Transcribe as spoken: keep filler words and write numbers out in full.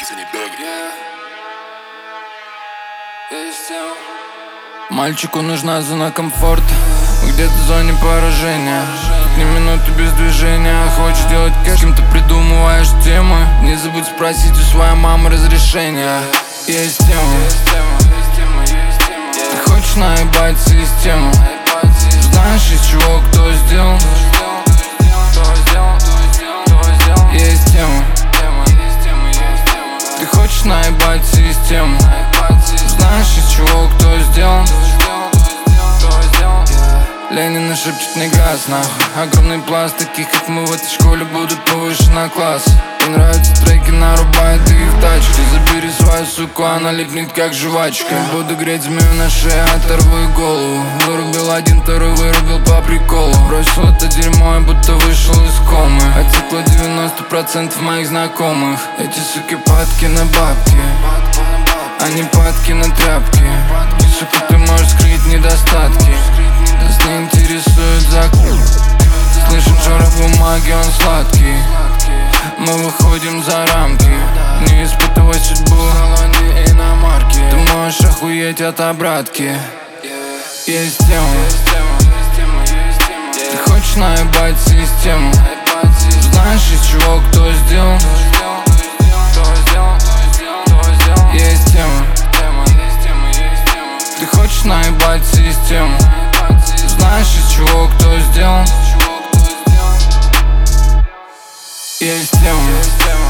Мальчику нужна зона комфорта, где-то в зоне поражения. Ни минуты без движения. Хочешь делать кэш, кем-то придумываешь темы. Не забудь спросить у своей мамы разрешения. Есть тема. Ты хочешь наебать систему. Знаешь, из чего кто сделал. Есть тема. Ты хочешь наебать систему. Знаешь, из чего кто сделал. Ленин шепчет не газ, нахуй. Огромный пласт таких, как мы в этой школе, будут повышена класс. Мне нравятся треки, нарубают их в тачке. Забери свою суку, она липнет как жвачка. Буду греть змею на шее, оторву ей голову. Вырубил один, второй вырубил по приколу. Бросил это дерьмо, и будто вышел из комы. Отекло девяносто процентов моих знакомых. Эти суки падки на бабки, они падки на тряпки. И, сука, ты можешь скрыть недостатки. Нас не интересует закон. Слышим шорох бумаги, он сладкий. Мы выходим за рамки. Не испытывай судьбу в салоне иномарки. Ты можешь охуеть от обратки. Есть тема. Ты хочешь наебать систему. Знаешь, из чего кто сделал. Есть тема. Ты хочешь наебать систему. Знаешь, из чего кто сделал. Есть тема.